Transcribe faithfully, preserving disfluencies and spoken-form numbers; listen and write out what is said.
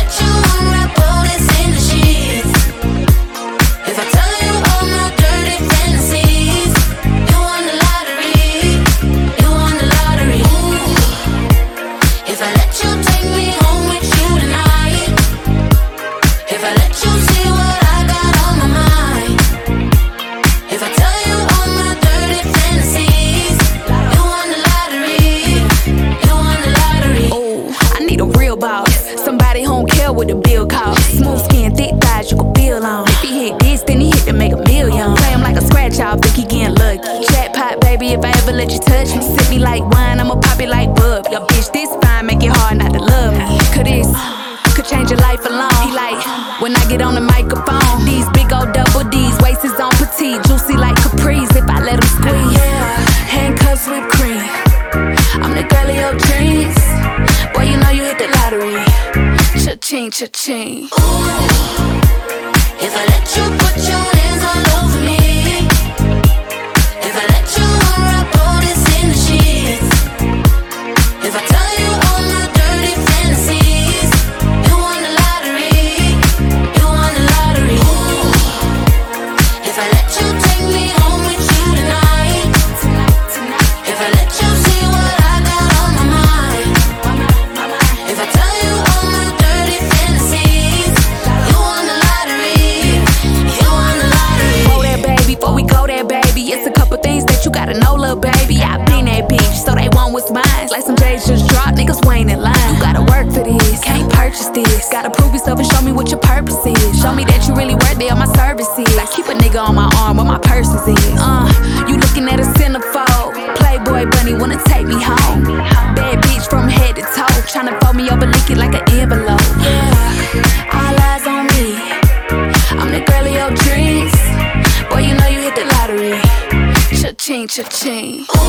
let you unwrap all that's in the sheets, if I tell you all my dirty fantasies, you won the lottery, you won the lottery. Ooh. If I let you take me home with you tonight, if I let you see what I got on my mind, if I tell you all my dirty fantasies, you won the lottery, you won the lottery. Ooh, I need a real boss, somebody who don't care what the bill costs. Smooth skin, thick thighs, you can feel on. If he hit this, then he hit to make a million. Play him like a scratch off, think he getting lucky. Jackpot, baby, if I ever let you touch me. Sip me like wine, I'ma pop it like bub. Your bitch this fine, make it hard not to love me. Cause this could change your life alone. He like, when I get on the microphone, these big old double D's, waist is on petite, juicy like capris if I let him squeeze. Yeah, handcuffs with cream, I'm the girl of your dreams. Boy, you know you hit the lottery. Cha-ching, cha-ching. Ooh. If I let you put your hands all over me, if I let you unwrap all this in the sheets, if I tell you all my dirty fantasies, you won the lottery, you won the lottery. Ooh. If I let you take me home with you tonight, if I let you see what I got on my mind, if I tell you all my dirty fantasies, you won the lottery, you won the lottery. Oh, that baby, before we go there, baby, it's a couple things that you gotta know, little baby. I been that bitch, so they want what's mine. Like some J's just dropped, niggas waiting in line. You gotta work for this, can't purchase this. Gotta prove yourself and show me what your purpose is. Show me that you really worth it on my services. I keep a nigga on my arm where my purses is. Uh, you looking at a centerfold. Playboy bunny wanna take me home. Bad bitch from head to toe, tryna fold me over, lick it like an envelope. Yeah, all eyes on me, I'm the girl of your dreams. Boy, you know you hit the lottery. Cha-ching, cha-ching.